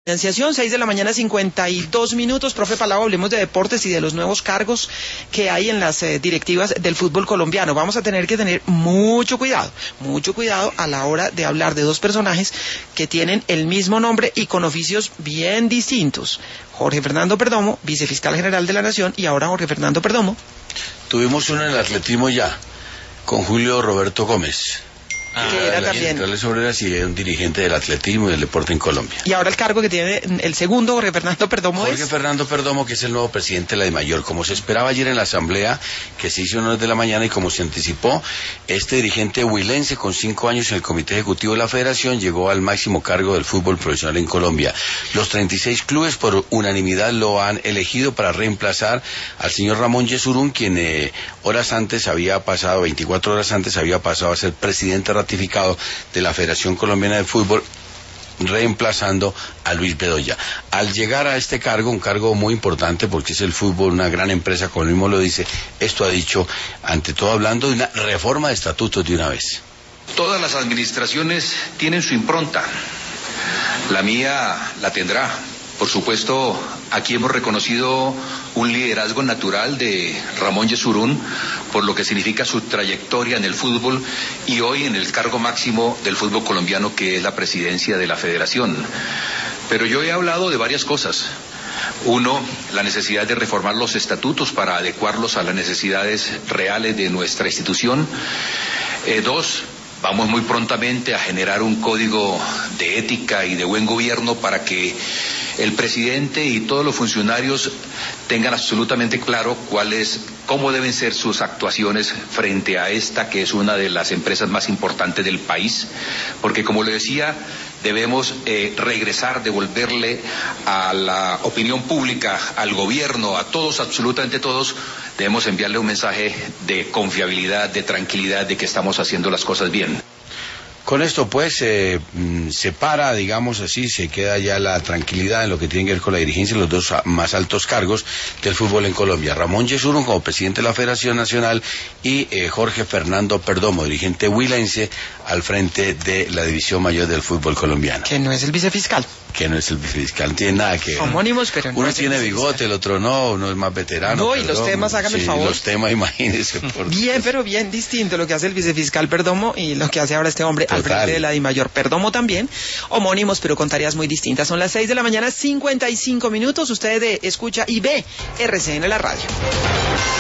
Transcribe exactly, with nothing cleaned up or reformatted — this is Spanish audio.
Financiación, seis de la mañana, cincuenta y dos minutos. Profe Palau, hablemos de deportes y de los nuevos cargos que hay en las eh, directivas del fútbol colombiano. Vamos a tener que tener mucho cuidado, mucho cuidado a la hora de hablar de dos personajes que tienen el mismo nombre y con oficios bien distintos. Jorge Fernando Perdomo, vicefiscal general de la Nación, y ahora Jorge Fernando Perdomo. Tuvimos uno en el atletismo ya, con Julio Roberto Gómez. Ah, que era también centrales obreras y es un dirigente del atletismo y del deporte en Colombia. Y ahora el cargo que tiene el segundo, Jorge Fernando Perdomo, Jorge es... Fernando Perdomo, que es el nuevo presidente de la DIMAYOR. Como se esperaba ayer en la asamblea, que se hizo a las nueve de la mañana, y como se anticipó, este dirigente huilense con cinco años en el comité ejecutivo de la federación llegó al máximo cargo del fútbol profesional en Colombia. Los treinta y seis clubes por unanimidad lo han elegido para reemplazar al señor Ramón Yesurún, quien eh, horas antes había pasado, veinticuatro horas antes había pasado a ser presidente ratificado de la Federación Colombiana de Fútbol, reemplazando a Luis Bedoya. Al llegar a este cargo, un cargo muy importante porque es el fútbol, una gran empresa, como él mismo lo dice, esto ha dicho, ante todo hablando de una reforma de estatutos de una vez. Todas las administraciones tienen su impronta, la mía la tendrá. Por supuesto, aquí hemos reconocido un liderazgo natural de Ramón Yesurún, por lo que significa su trayectoria en el fútbol y hoy en el cargo máximo del fútbol colombiano, que es la presidencia de la federación. Pero yo he hablado de varias cosas. Uno, la necesidad de reformar los estatutos para adecuarlos a las necesidades reales de nuestra institución. Eh, dos, vamos muy prontamente a generar un código de ética y de buen gobierno para que el presidente y todos los funcionarios tengan absolutamente claro cuál es, cómo deben ser sus actuaciones frente a esta, que es una de las empresas más importantes del país, porque como le decía, debemos eh, regresar, devolverle a la opinión pública, al gobierno, a todos, absolutamente todos, debemos enviarle un mensaje de confiabilidad, de tranquilidad, de que estamos haciendo las cosas bien. Con esto pues eh, se para, digamos así, se queda ya la tranquilidad en lo que tiene que ver con la dirigencia de los dos más altos cargos del fútbol en Colombia. Ramón Yesurún como presidente de la Federación Nacional y eh, Jorge Fernando Perdomo, dirigente huilense, al frente de la división mayor del fútbol colombiano. Que no es el vicefiscal. Que no es el vicefiscal, no tiene nada que ver. Homónimos, pero no uno es tiene el bigote, el otro no, uno es más veterano. No, y los temas, hágame sí, el favor. los temas, imagínese. Por... Bien, pero bien distinto lo que hace el vicefiscal Perdomo y lo que hace ahora este hombre Total. Al frente de la DIMAYOR. Perdomo también, homónimos, pero con tareas muy distintas. Son las seis de la mañana, cincuenta y cinco minutos. Usted eh, escucha y ve R C N la radio.